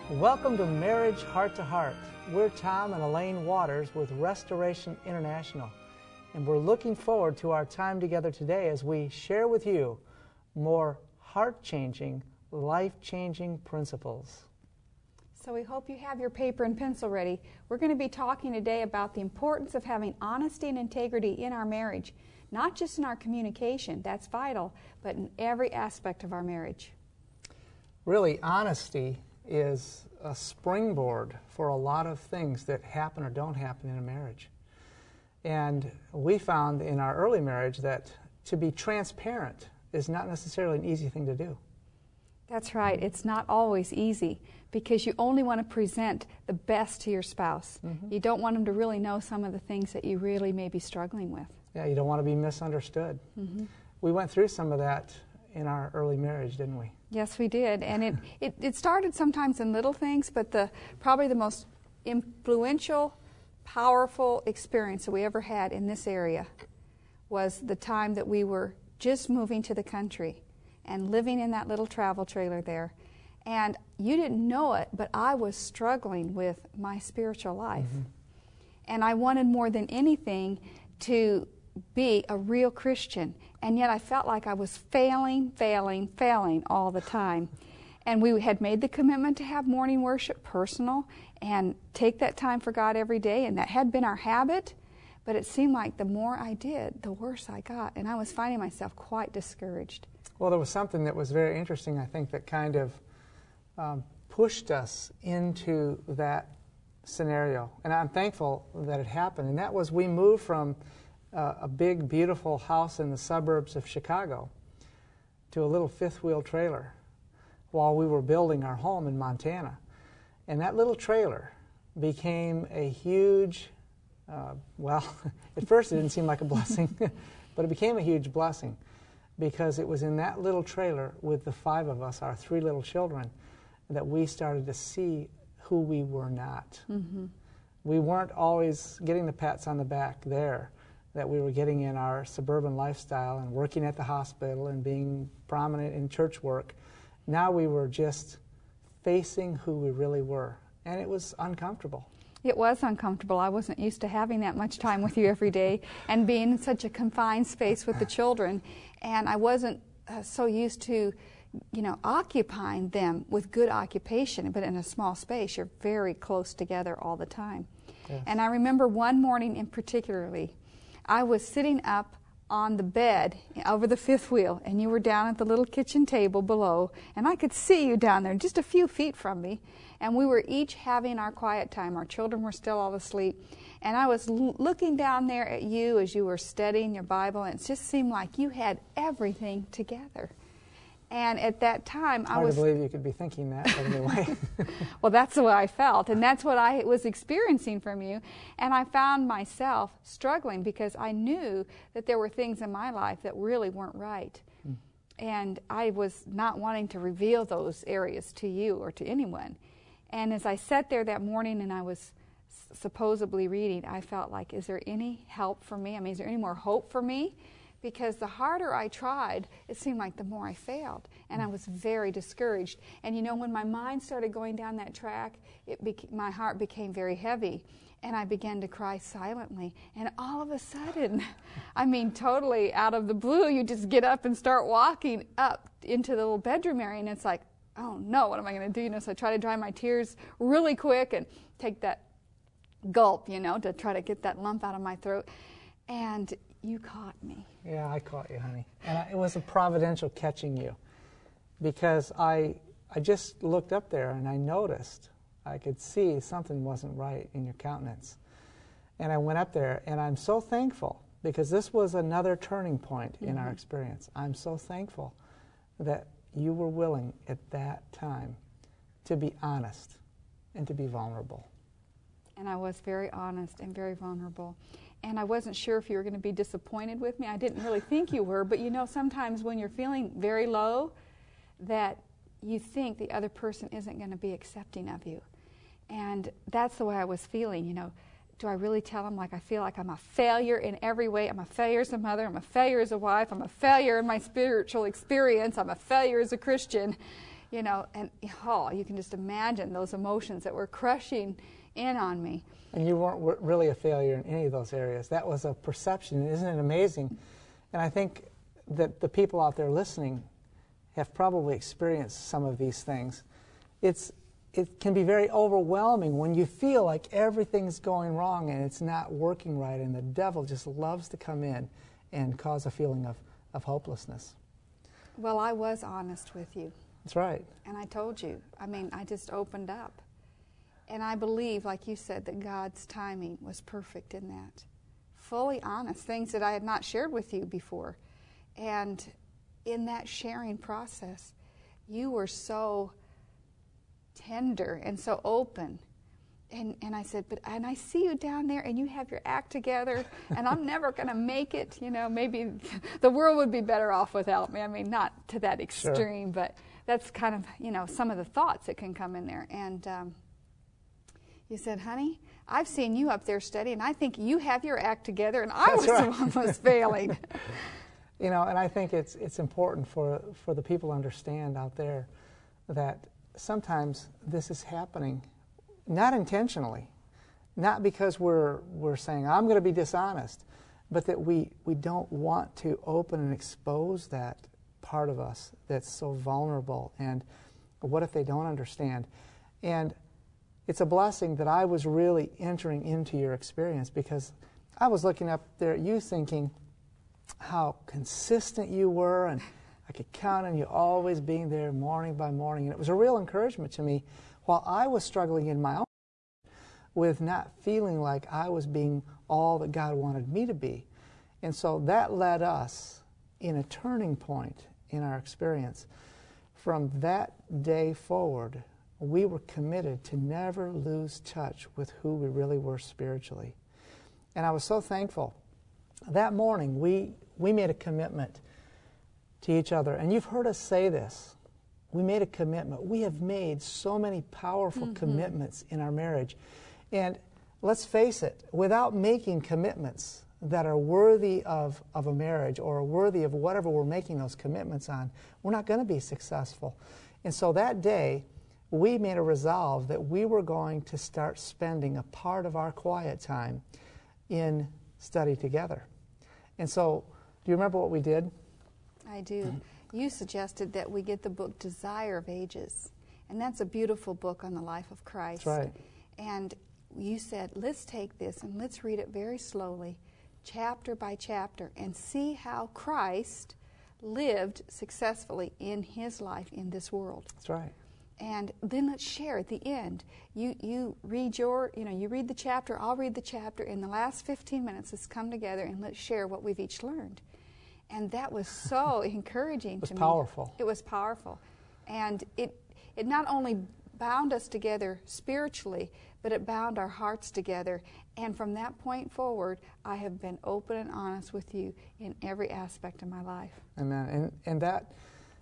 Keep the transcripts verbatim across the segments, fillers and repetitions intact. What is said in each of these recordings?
Welcome to Marriage Heart to Heart. We're Tom and Elaine Waters with Restoration International, and we're looking forward to our time together today as we share with you more heart-changing, life-changing principles. So we hope you have your paper and pencil ready. We're going to be talking today about the importance of having honesty and integrity in our marriage, not just in our communication, that's vital, but in every aspect of our marriage. Really, honesty is a springboard for a lot of things that happen or don't happen in a marriage. And we found in our early marriage that to be transparent is not necessarily an easy thing to do. That's right. It's not always easy because you only want to present the best to your spouse. Mm-hmm. You don't want them to really know some of the things that you really may be struggling with. Yeah, you don't want to be misunderstood. Mm-hmm. We went through some of that in our early marriage, didn't we? Yes, we did. And it, it, it started sometimes in little things, but the probably the most influential, powerful experience that we ever had in this area was the time that we were just moving to the country and living in that little travel trailer there. And you didn't know it, but I was struggling with my spiritual life. Mm-hmm. And I wanted more than anything to be a real Christian. And yet I felt like I was failing, failing, failing all the time. And we had made the commitment to have morning worship personal and take that time for God every day, and that had been our habit. But it seemed like the more I did, the worse I got. And I was finding myself quite discouraged. Well, there was something that was very interesting, I think, that kind of um, pushed us into that scenario. And I'm thankful that it happened. And that was we moved from uh, a big, beautiful house in the suburbs of Chicago to a little fifth-wheel trailer while we were building our home in Montana. And that little trailer became a huge, uh, well, at first it didn't seem like a blessing, but it became a huge blessing because it was in that little trailer with the five of us, our three little children, that we started to see who we were not. Mm-hmm. We weren't always getting the pats on the back there that we were getting in our suburban lifestyle and working at the hospital and being prominent in church work. Now we were just facing who we really were, and it was uncomfortable. It was uncomfortable. I wasn't used to having that much time with you every day and being in such a confined space with the children, and I wasn't uh, so used to, you know, occupying them with good occupation, but in a small space, you're very close together all the time. Yes. And I remember one morning in particularly, I was sitting up on the bed over the fifth wheel, and you were down at the little kitchen table below, and I could see you down there just a few feet from me, and we were each having our quiet time. Our children were still all asleep, and I was l- looking down there at you as you were studying your Bible, and it just seemed like you had everything together. And at that time, it's I hard was... to believe you could be thinking that anyway. Well, that's the way I felt, and that's what I was experiencing from you. And I found myself struggling because I knew that there were things in my life that really weren't right. Mm. And I was not wanting to reveal those areas to you or to anyone. And as I sat there that morning and I was supposedly reading, I felt like, is there any help for me? I mean, is there any more hope for me? Because the harder I tried, it seemed like the more I failed. And I was very discouraged. And you know, when my mind started going down that track, it beca- my heart became very heavy. And I began to cry silently. And all of a sudden, I mean, totally out of the blue, you just get up and start walking up into the little bedroom area. And it's like, oh no, what am I going to do? You know, so I try to dry my tears really quick and take that gulp, you know, to try to get that lump out of my throat. And you caught me. Yeah, I caught you, honey. And I, it was a providential catching you because I I just looked up there and I noticed, I could see something wasn't right in your countenance. And I went up there, and I'm so thankful because this was another turning point mm-hmm. in our experience. I'm so thankful that you were willing at that time to be honest and to be vulnerable. And I was very honest and very vulnerable. And I wasn't sure if you were going to be disappointed with me. I didn't really think you were, but you know, sometimes when you're feeling very low, that you think the other person isn't going to be accepting of you. And that's the way I was feeling, you know. Do I really tell them like I feel like I'm a failure in every way? I'm a failure as a mother, I'm a failure as a wife, I'm a failure in my spiritual experience, I'm a failure as a Christian. you know, and oh, you can just imagine those emotions that were crushing in on me. And you weren't w- really a failure in any of those areas. That was a perception. Isn't it amazing? And I think that the people out there listening have probably experienced some of these things. It's, it can be very overwhelming when you feel like everything's going wrong and it's not working right, and the devil just loves to come in and cause a feeling of, of hopelessness. Well, I was honest with you. That's right. And I told you. I mean, I just opened up. And I believe, like you said, that God's timing was perfect in that. Fully honest, things that I had not shared with you before. And in that sharing process, you were so tender and so open. And, and I said, but and I see you down there and you have your act together and I'm never going to make it. You know, maybe the world would be better off without me. I mean, not to that extreme, sure. But that's kind of, you know, some of the thoughts that can come in there. And um, you said, honey, I've seen you up there studying, and I think you have your act together, and I That's was right. the one who was failing. You know, and I think it's it's important for, for the people to understand out there that sometimes this is happening not intentionally, not because we're we're saying, I'm going to be dishonest, but that we, we don't want to open and expose that part of us that's so vulnerable. And what if they don't understand? And it's a blessing that I was really entering into your experience, because I was looking up there at you thinking how consistent you were, and I could count on you always being there morning by morning. And it was a real encouragement to me while I was struggling in my own with not feeling like I was being all that God wanted me to be. And so that led us in a turning point in our experience. From that day forward, we were committed to never lose touch with who we really were spiritually. And I was so thankful. That morning, we, we made a commitment to each other. And you've heard us say this. We made a commitment. We have made so many powerful mm-hmm. commitments in our marriage. And let's face it, without making commitments that are worthy of, of a marriage or worthy of whatever we're making those commitments on, we're not going to be successful. And so that day, we made a resolve that we were going to start spending a part of our quiet time in study together. And so, do you remember what we did? I do. You suggested that we get the book Desire of Ages, and that's a beautiful book on the life of Christ. That's right. And you said, let's take this and let's read it very slowly, chapter by chapter, and see how Christ lived successfully in his life in this world. That's right. And then let's share at the end. You you read your, you know, you read the chapter, I'll read the chapter. In the last fifteen minutes, let's come together and let's share what we've each learned. And that was so encouraging to me. It was powerful. It was powerful. And it it not only bound us together spiritually, but it bound our hearts together. And from that point forward, I have been open and honest with you in every aspect of my life. Amen. And, and that,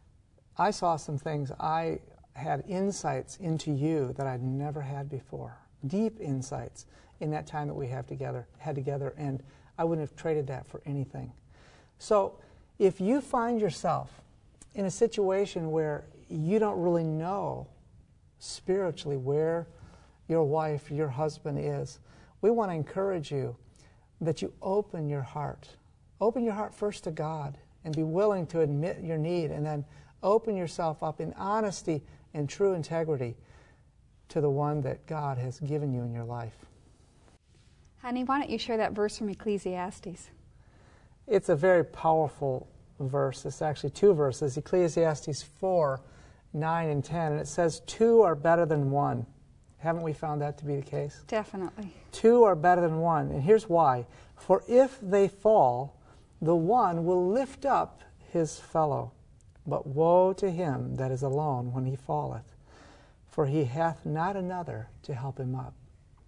I saw some things, I had insights into you that I'd never had before. Deep insights in that time that we have together, had together, and I wouldn't have traded that for anything. So if you find yourself in a situation where you don't really know spiritually where your wife, your husband is, we want to encourage you that you open your heart. Open your heart first to God and be willing to admit your need, and then open yourself up in honesty and true integrity to the one that God has given you in your life. Honey, why don't you share that verse from Ecclesiastes? It's a very powerful verse. It's actually two verses, Ecclesiastes four, nine and ten, and it says, two are better than one. Haven't we found that to be the case? Definitely. Two are better than one, and here's why. For if they fall, the one will lift up his fellow. But woe to him that is alone when he falleth, for he hath not another to help him up.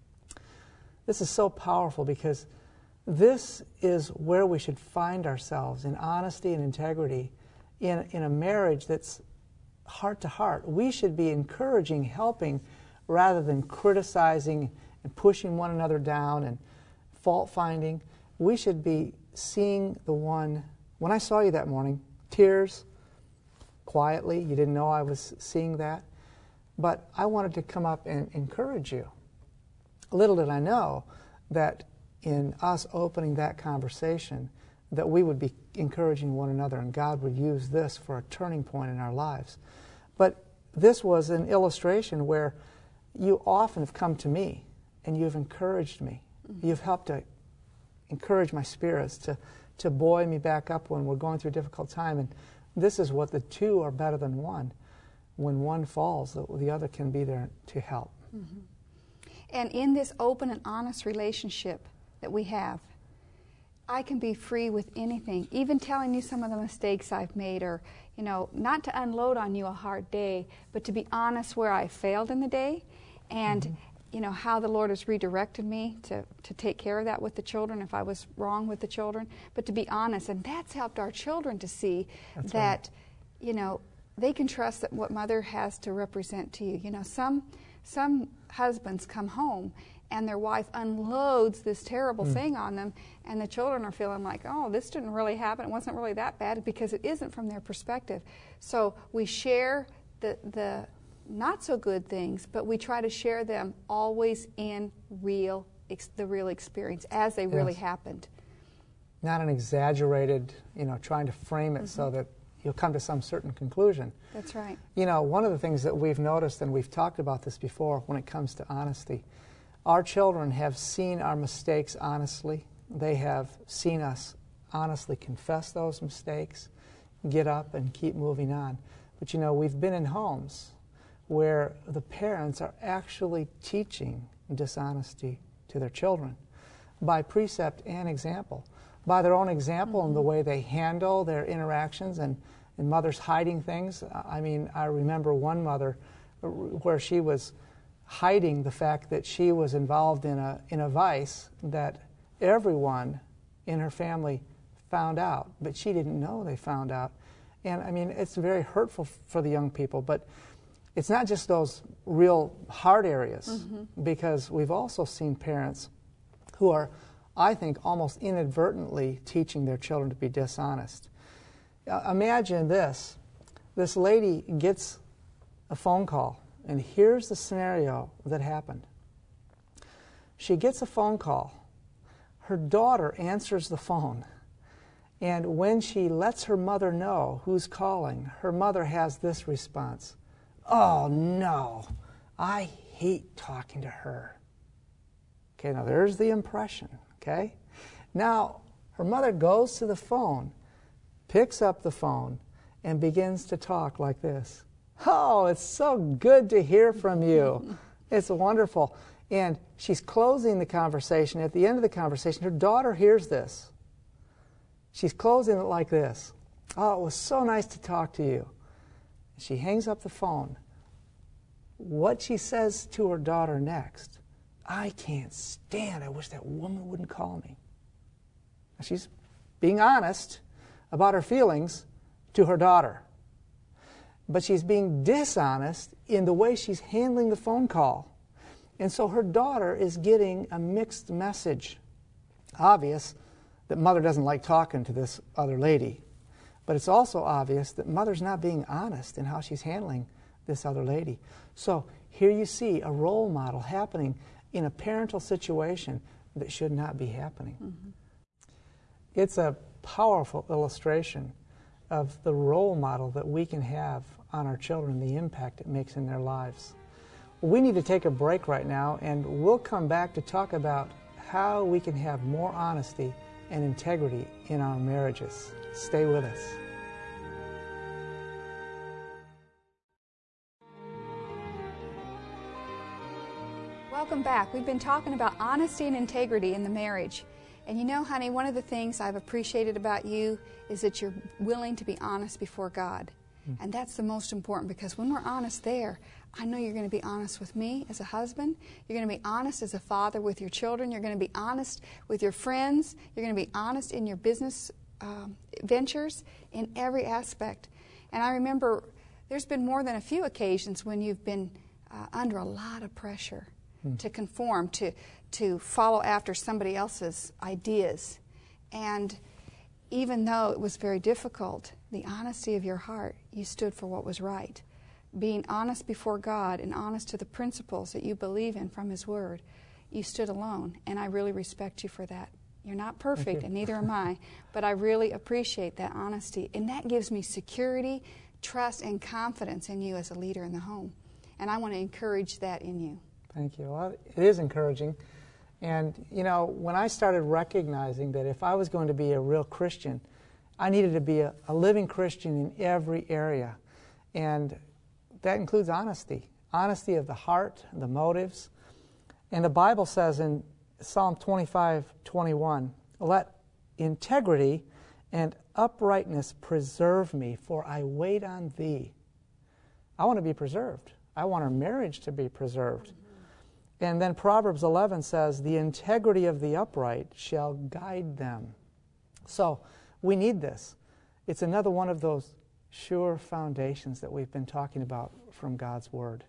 This is so powerful, because this is where we should find ourselves, in honesty and integrity, in, in a marriage that's heart to heart. We should be encouraging, helping, rather than criticizing and pushing one another down and fault finding. We should be seeing the one. When I saw you that morning, tears, quietly. You didn't know I was seeing that. But I wanted to come up and encourage you. Little did I know that in us opening that conversation, that we would be encouraging one another, and God would use this for a turning point in our lives. But this was an illustration where you often have come to me and you've encouraged me. Mm-hmm. You've helped to encourage my spirits, to, to buoy me back up when we're going through a difficult time. And this is what the two are better than one. When one falls, the, the other can be there to help. Mm-hmm. And in this open and honest relationship that we have, I can be free with anything, even telling you some of the mistakes I've made, or, you know, not to unload on you a hard day, but to be honest where I failed in the day, and, mm-hmm. you know, how the Lord has redirected me to, to take care of that with the children if I was wrong with the children, but to be honest. And that's helped our children to see that's that, right. you know, they can trust that what mother has to represent to you. You know, some, some husbands come home and their wife unloads this terrible mm. thing on them, and the children are feeling like, oh, this didn't really happen, it wasn't really that bad, because it isn't from their perspective. So we share the, the not so good things, but we try to share them always in real, ex the real experience, as they yes. really happened. Not an exaggerated, you know, trying to frame it mm-hmm. so that you'll come to some certain conclusion. That's right. You know, one of the things that we've noticed, and we've talked about this before when it comes to honesty, our children have seen our mistakes honestly. They have seen us honestly confess those mistakes, get up and keep moving on. But you know, we've been in homes where the parents are actually teaching dishonesty to their children by precept and example, by their own example and mm-hmm. the way they handle their interactions, and, and mothers hiding things. I mean, I remember one mother where she was hiding the fact that she was involved in a, in a vice that everyone in her family found out, but she didn't know they found out. And I mean, it's very hurtful for the young people, but it's not just those real hard areas, mm-hmm. because we've also seen parents who are, I think, almost inadvertently teaching their children to be dishonest. Uh, imagine this. This lady gets a phone call, and here's the scenario that happened. She gets a phone call. Her daughter answers the phone, and when she lets her mother know who's calling, her mother has this response: "Oh, no, I hate talking to her." Okay, now there's the impression, okay? Now, her mother goes to the phone, picks up the phone, and begins to talk like this. "Oh, it's so good to hear from you. It's wonderful." And she's closing the conversation. At the end of the conversation, her daughter hears this. She's closing it like this: "Oh, it was so nice to talk to you." She hangs up the phone. What she says to her daughter next: "I can't stand, I wish that woman wouldn't call me." Now, she's being honest about her feelings to her daughter, but she's being dishonest in the way she's handling the phone call. And so her daughter is getting a mixed message. Obvious that mother doesn't like talking to this other lady, but it's also obvious that mother's not being honest in how she's handling this other lady. So here you see a role model happening in a parental situation that should not be happening. Mm-hmm. It's a powerful illustration of the role model that we can have on our children, the impact it makes in their lives. We need to take a break right now, and we'll come back to talk about how we can have more honesty and integrity in our marriages. Stay with us. Welcome back. We've been talking about honesty and integrity in the marriage. And you know, honey, one of the things I've appreciated about you is that you're willing to be honest before God. Mm-hmm. And that's the most important, because when we're honest there, I know you're going to be honest with me as a husband. You're going to be honest as a father with your children. You're going to be honest with your friends. You're going to be honest in your business um, ventures, in every aspect. And I remember there's been more than a few occasions when you've been uh, under a lot of pressure mm. to conform, to, to follow after somebody else's ideas. And even though it was very difficult, the honesty of your heart, you stood for what was right. Being honest before God and honest to the principles that you believe in from His Word, you stood alone, and I really respect you for that. You're not perfect, and neither am I, but I really appreciate that honesty, and that gives me security, trust, and confidence in you as a leader in the home, and I want to encourage that in you. Thank you. Well, it is encouraging, and you know, when I started recognizing that if I was going to be a real Christian, I needed to be a, a living Christian in every area, and that includes honesty, honesty of the heart, the motives, and the Bible says in Psalm twenty-five twenty-one, let integrity and uprightness preserve me, for I wait on Thee. I want to be preserved. I want our marriage to be preserved. Mm-hmm. And then Proverbs eleven says, the integrity of the upright shall guide them. So we need this. It's another one of those sure foundations that we've been talking about from God's Word.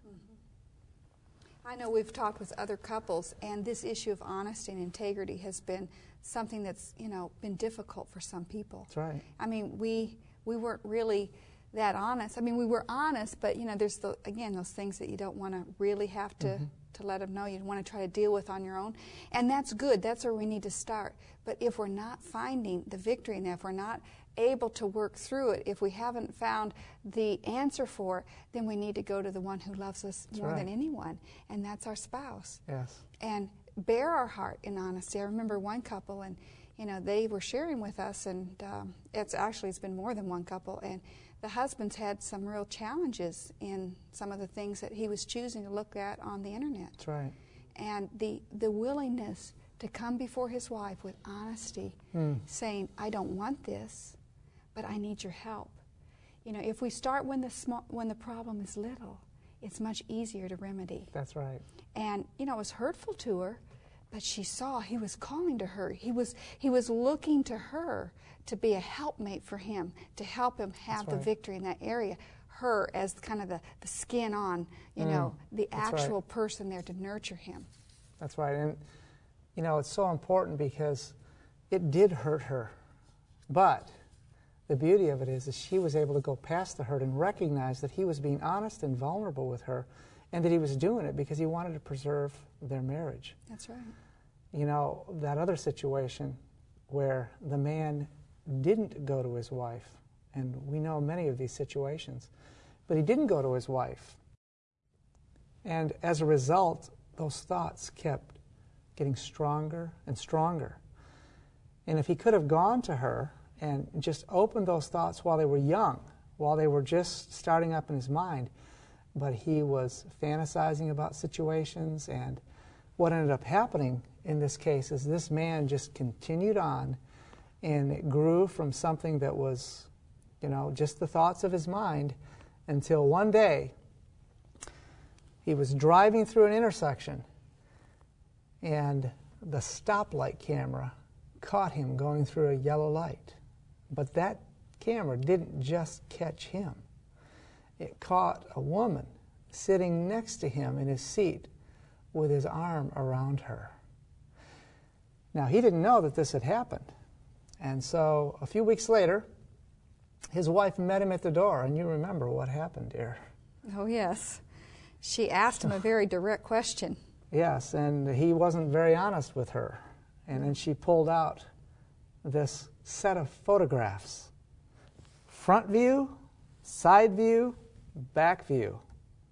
I know we've talked with other couples, and this issue of honesty and integrity has been something that's, you know, been difficult for some people. That's right. I mean, we we weren't really that honest. I mean, we were honest, but, you know, there's, the, again, those things that you don't want to really have to, mm-hmm. to let them know. You want to try to deal with on your own. And that's good. That's where we need to start. But if we're not finding the victory in that, if we're not able to work through it, if we haven't found the answer for it, then we need to go to the one who loves us that's more right. than anyone, and that's our spouse. Yes. And bear our heart in honesty. I remember one couple, and you know, they were sharing with us, and um, it's actually it's been more than one couple, and the husband's had some real challenges in some of the things that he was choosing to look at on the internet. That's right. And the the willingness to come before his wife with honesty, mm. saying, I don't want this, but I need your help. You know, if we start when the small, when the problem is little, it's much easier to remedy. That's right. And, you know, it was hurtful to her, but she saw he was calling to her. He was he was looking to her to be a helpmate for him, to help him have That's the right. victory in that area. Her as kind of the, the skin on, you mm. know, the That's actual right. person there to nurture him. That's right. And, you know, it's so important because it did hurt her. But the beauty of it is, is she was able to go past the hurt and recognize that he was being honest and vulnerable with her, and that he was doing it because he wanted to preserve their marriage. That's right. You know, that other situation where the man didn't go to his wife, and we know many of these situations, but he didn't go to his wife. And as a result, those thoughts kept getting stronger and stronger. And if he could have gone to her and just opened those thoughts while they were young, while they were just starting up in his mind, but he was fantasizing about situations, and what ended up happening in this case is this man just continued on, and it grew from something that was, you know, just the thoughts of his mind, until one day he was driving through an intersection, and the stoplight camera caught him going through a yellow light. But that camera didn't just catch him. It caught a woman sitting next to him in his seat with his arm around her. Now, he didn't know that this had happened. And so a few weeks later, his wife met him at the door, and you remember what happened, dear. Oh, yes. She asked him a very direct question. Yes, and he wasn't very honest with her. And then she pulled out this set of photographs. Front view, side view, back view.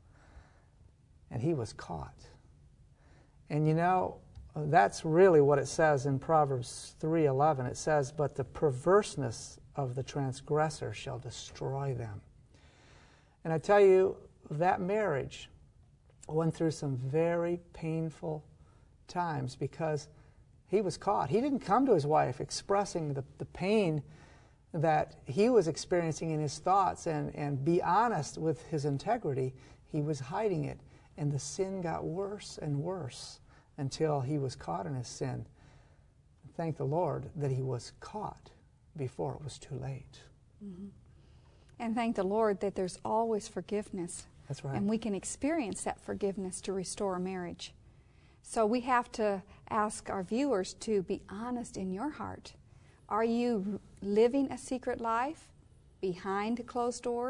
And he was caught. And you know, that's really what it says in Proverbs three eleven. It says, but the perverseness of the transgressor shall destroy them. And I tell you, that marriage went through some very painful times because he was caught. He didn't come to his wife expressing the, the pain that he was experiencing in his thoughts and, and be honest with his integrity. He was hiding it, and the sin got worse and worse until he was caught in his sin. Thank the Lord that he was caught before it was too late. Mm-hmm. And thank the Lord that there's always forgiveness. That's right. And we can experience that forgiveness to restore a marriage. So we have to ask our viewers to be honest in your heart. Are you living a secret life behind closed doors?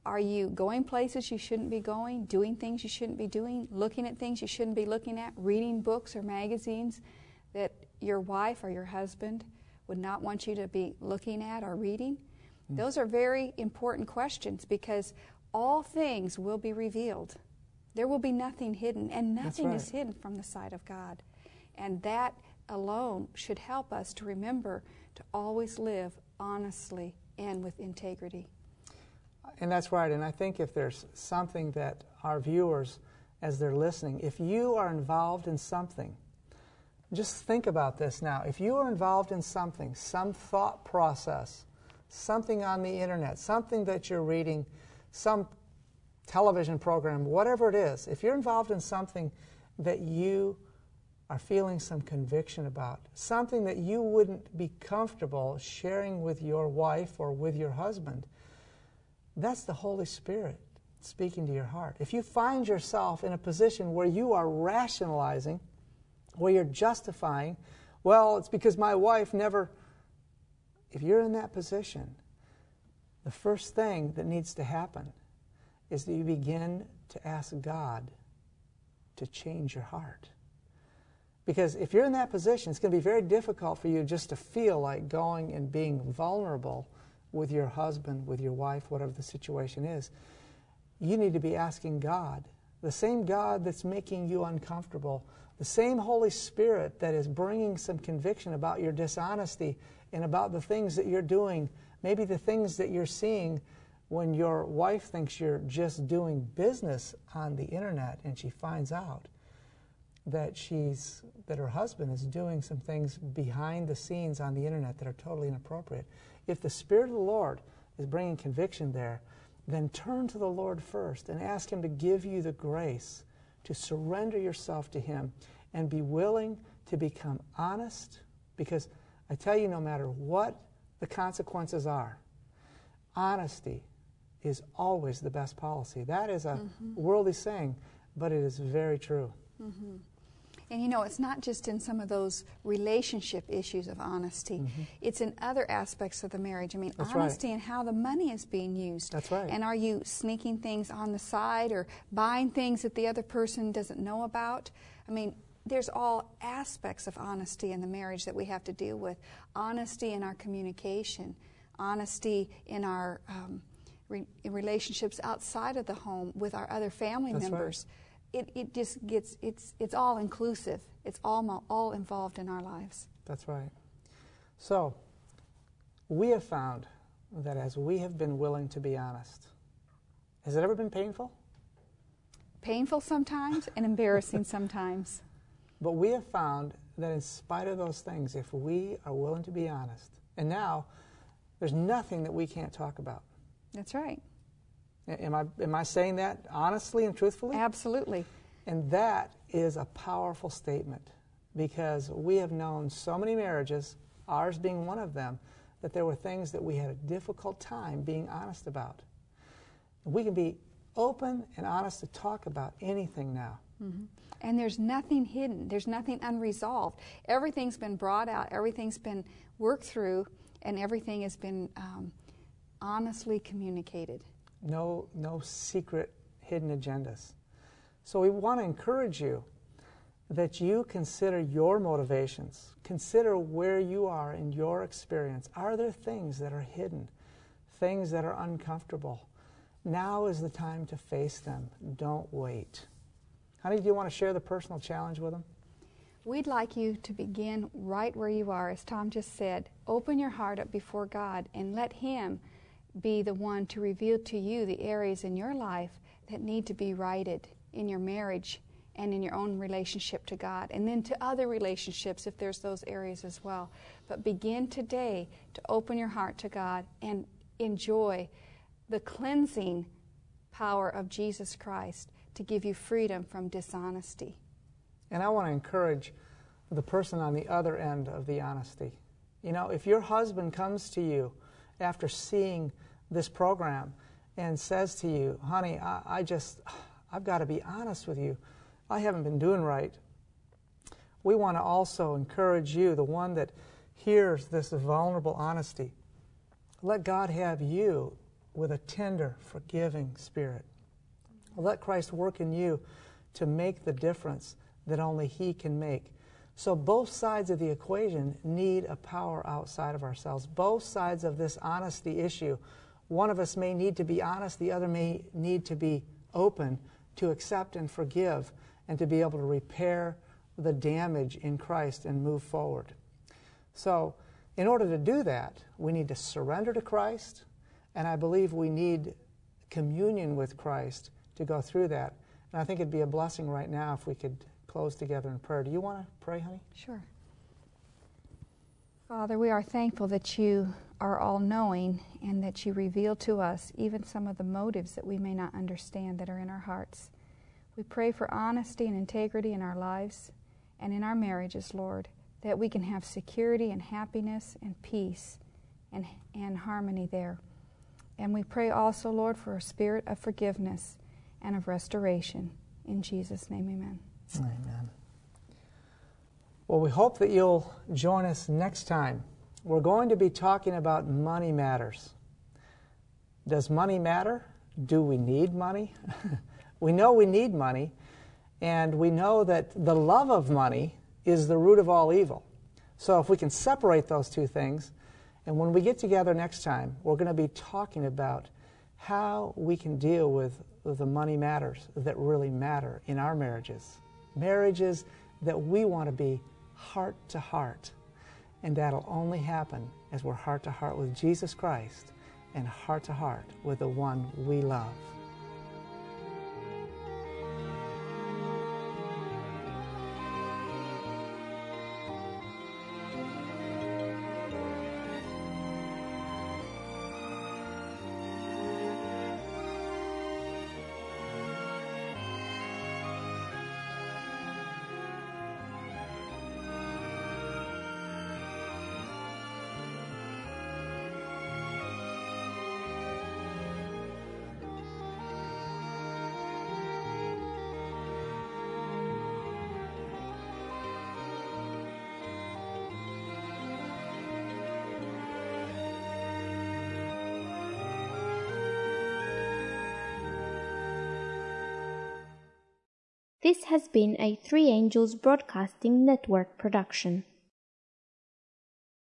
Are you going places you shouldn't be going, doing things you shouldn't be doing, looking at things you shouldn't be looking at, reading books or magazines that your wife or your husband would not want you to be looking at or reading? Mm. Those are very important questions, because all things will be revealed. There will be nothing hidden, and nothing right. is hidden from the sight of God. And that alone should help us to remember to always live honestly and with integrity. And that's right. And I think if there's something that our viewers, as they're listening, if you are involved in something, just think about this now. If you are involved in something, some thought process, something on the internet, something that you're reading, some television program, whatever it is, if you're involved in something that you are feeling some conviction about, something that you wouldn't be comfortable sharing with your wife or with your husband, that's the Holy Spirit speaking to your heart. If you find yourself in a position where you are rationalizing, where you're justifying, well, it's because my wife never... If you're in that position, the first thing that needs to happen is that you begin to ask God to change your heart. Because if you're in that position, it's going to be very difficult for you just to feel like going and being vulnerable with your husband, with your wife, whatever the situation is. You need to be asking God, the same God that's making you uncomfortable, the same Holy Spirit that is bringing some conviction about your dishonesty and about the things that you're doing, maybe the things that you're seeing when your wife thinks you're just doing business on the internet and she finds out that she's that her husband is doing some things behind the scenes on the internet that are totally inappropriate. If the Spirit of the Lord is bringing conviction there, then turn to the Lord first and ask Him to give you the grace to surrender yourself to Him and be willing to become honest, because I tell you, no matter what the consequences are, honesty is always the best policy. That is a mm-hmm. worldly saying, but it is very true. Mm-hmm. And you know, it's not just in some of those relationship issues of honesty. Mm-hmm. It's in other aspects of the marriage. I mean, That's honesty right. in how the money is being used. That's right. And are you sneaking things on the side or buying things that the other person doesn't know about? I mean, there's all aspects of honesty in the marriage that we have to deal with. Honesty in our communication, honesty in our um, re in relationships outside of the home with our other family That's members. Right. It, it just gets, it's, it's all inclusive. It's all, all involved in our lives. That's right. So, we have found that as we have been willing to be honest, has it ever been painful? Painful sometimes and embarrassing sometimes. But we have found that in spite of those things, if we are willing to be honest, and now there's nothing that we can't talk about. That's right. Am I, am I saying that honestly and truthfully? Absolutely. And that is a powerful statement, because we have known so many marriages, ours being one of them, that there were things that we had a difficult time being honest about. We can be open and honest to talk about anything now. Mm-hmm. And there's nothing hidden. There's nothing unresolved. Everything's been brought out. Everything's been worked through, and everything has been um, honestly communicated. No, no secret hidden agendas. So we want to encourage you that you consider your motivations. Consider where you are in your experience. Are there things that are hidden, things that are uncomfortable? Now is the time to face them. Don't wait. Honey, do you want to share the personal challenge with them? We'd like you to begin right where you are. As Tom just said, open your heart up before God and let Him be the one to reveal to you the areas in your life that need to be righted in your marriage and in your own relationship to God, and then to other relationships if there's those areas as well. But begin today to open your heart to God and enjoy the cleansing power of Jesus Christ to give you freedom from dishonesty. And I want to encourage the person on the other end of the honesty. You know, if your husband comes to you after seeing this program and says to you, honey, I, I just, I've got to be honest with you. I haven't been doing right. We want to also encourage you, the one that hears this vulnerable honesty. Let God have you with a tender, forgiving spirit. Let Christ work in you to make the difference that only He can make. So both sides of the equation need a power outside of ourselves. Both sides of this honesty issue. One of us may need to be honest, the other may need to be open to accept and forgive and to be able to repair the damage in Christ and move forward. So in order to do that, we need to surrender to Christ, and I believe we need communion with Christ to go through that. And I think it'd be a blessing right now if we could close together in prayer. Do you want to pray, honey? Sure. Father, we are thankful that you are all-knowing and that you reveal to us even some of the motives that we may not understand that are in our hearts. We pray for honesty and integrity in our lives and in our marriages, Lord, that we can have security and happiness and peace and, and harmony there. And we pray also, Lord, for a spirit of forgiveness and of restoration. In Jesus' name, amen. Amen. Well, we hope that you'll join us next time. We're going to be talking about money matters. Does money matter? Do we need money? We know we need money, and we know that the love of money is the root of all evil. So if we can separate those two things, and when we get together next time, we're going to be talking about how we can deal with, with the money matters that really matter in our marriages. Marriages that we want to be heart to heart. And that'll only happen as we're heart to heart with Jesus Christ and heart to heart with the one we love. This has been a Three Angels Broadcasting Network production.